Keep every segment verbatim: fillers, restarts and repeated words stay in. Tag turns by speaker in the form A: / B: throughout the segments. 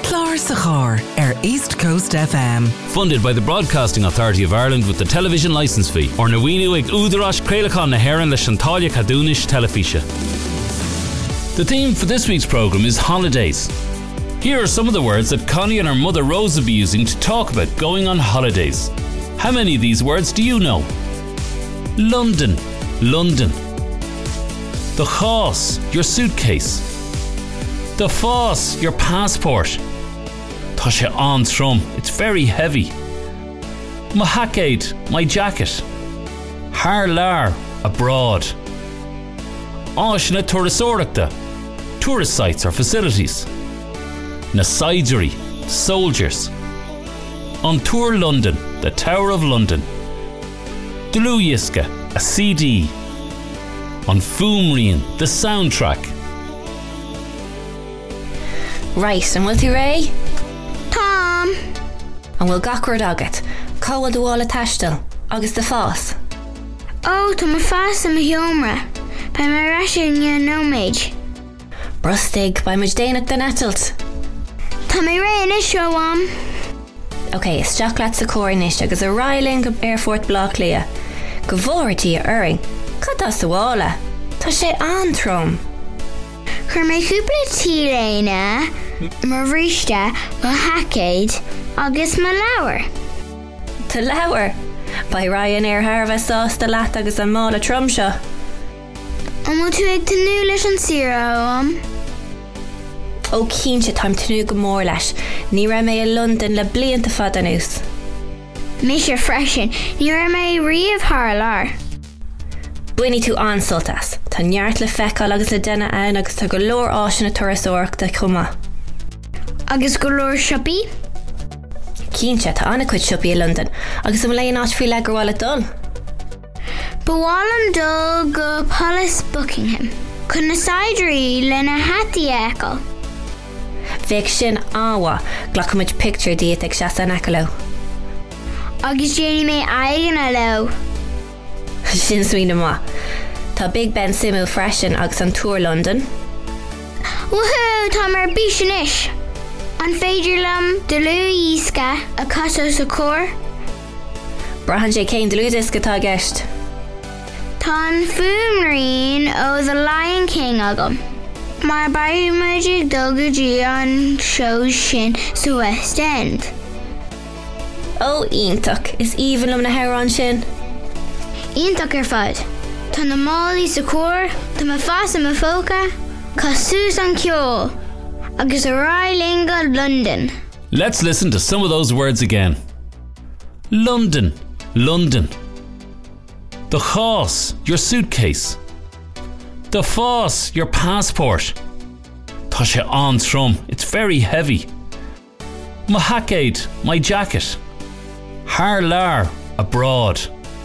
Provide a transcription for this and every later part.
A: Clár sa chár ar East Coast F M.
B: Funded by the Broadcasting Authority of Ireland with the television licence fee. Or na winu ag údarás Crealecán na Héireann le Shantália Cadúnis Telefíse. The theme for this week's programme is holidays. Here are some of the words that Connie and her mother Rose will be using to talk about going on holidays. How many of these words do you know? London, London. The chás, your suitcase. The fás, your passport. Tá sé an trom, it's very heavy. My hackade, my jacket. Har lar, abroad. Áis na tuarasóireachta, tourist sites or facilities. Na Sidery, soldiers. On Tour London, the Tower of London. Dlú Yiska, a C D. On Fumrian, the soundtrack.
C: Right, and will tú Ray?
D: Tom.
C: And will gachward agat. Cawal do all a tashtal. Agus the fás.
D: Oh, to my fast and my humra. By my ration ya no mage.
C: Brustig, by much dainach the nettled.
D: Tá mé ré in isio am.
C: Okay, is stocklat sa cóirnis agus a riling go airfort block lia. Go bhórtí a uring. Catas sa wala. Tá sé an trom.
D: Chur mé cúpla tí léine, mar bhríste go hackade agus ma leabhar.
C: Tá leabhar. By Ryanair Harvest sauce the lat agus an mála trom seo.
D: An bhfuil tú ag tanú leis an sira am?
C: Ó cínse táim tanú go mór leis. Ní ra mé in London le blianta fad anús.
D: Mé sé freisin, ní ra mé riamh thar lár.
C: Buine tú ansoltas. Tá neart le feicáil agus le déine ann agus tá go leor áis na tuarasóireachta chuma.
D: Agus go leor siopaí?
C: Cínse tá anna cuid siopaí in London agus am léon áit frí le gur bháil dul.
D: Bháil am dul go Palace Buckingham. Chun na Sidery le na hataí eáil.
C: Bheadh sin áha glachamid picture díat ag seasa an ecoló.
D: Agus déanaí mé aigeanna leo.
C: Sin suoine má. Tá Big Ben simú freisin agus an Tour London.
D: Woohoo, tá mar bís sin ish. An féidir lam Dlú Yiska a cato sa cór.
C: Brahan sé céin Dlú Yiska tá gceist.
D: Tá an Fumrian ó The Lion King agam. Mar baimid dulgadí an show sin sa West End.
C: Ó ionach, is íhanlum na Héireann sin?
D: Ionach ar fad. Tá na málaí sa cór, tá ma fás a ma fóca, cá sús an ceol, agus a ráilinga London.
B: Let's listen to some of those words again. London, London. The chás, your suitcase. The fás, your passport. Tá sé an trom, it's very heavy. My hackade, my jacket. Har lar, abroad.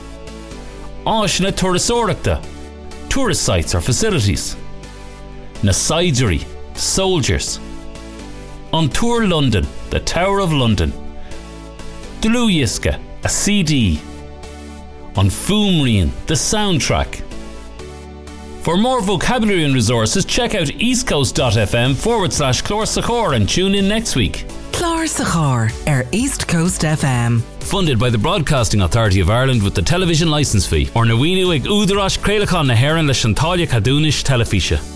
B: Áis na tuarasóireachta, tourist sites or facilities. Na Sidery, soldiers. On Tour London, the Tower of London. Dlú Yiska, a C D. On Fumrian, the soundtrack. For more vocabulary and resources, check out eastcoast.fm forward slash Clár sa chár and tune in next week.
A: Clár sa chár ar East Coast F M.
B: Funded by the Broadcasting Authority of Ireland with the television licence fee. Or na winu ag údarás Crealecán na Héireann le Shantália Cadúnis Telefíse.